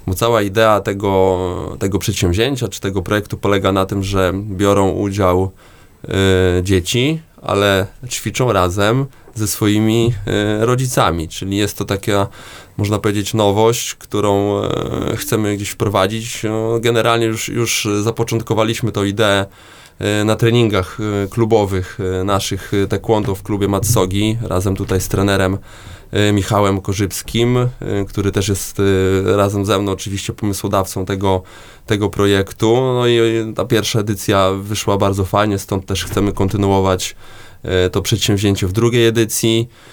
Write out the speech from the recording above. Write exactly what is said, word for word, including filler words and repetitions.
bo cała idea tego, tego przedsięwzięcia, czy tego projektu polega na tym, że biorą udział y, dzieci, ale ćwiczą razem ze swoimi y, rodzicami, czyli jest to taka, można powiedzieć, nowość, którą y, chcemy gdzieś wprowadzić. No, generalnie już, już zapoczątkowaliśmy tę ideę y, na treningach y, klubowych y, naszych y, taekwondo w klubie Matsogi, razem tutaj z trenerem y, Michałem Korzybskim, y, który też jest y, razem ze mną oczywiście pomysłodawcą tego, tego projektu. No i y, ta pierwsza edycja wyszła bardzo fajnie, stąd też chcemy kontynuować to przedsięwzięcie w drugiej edycji.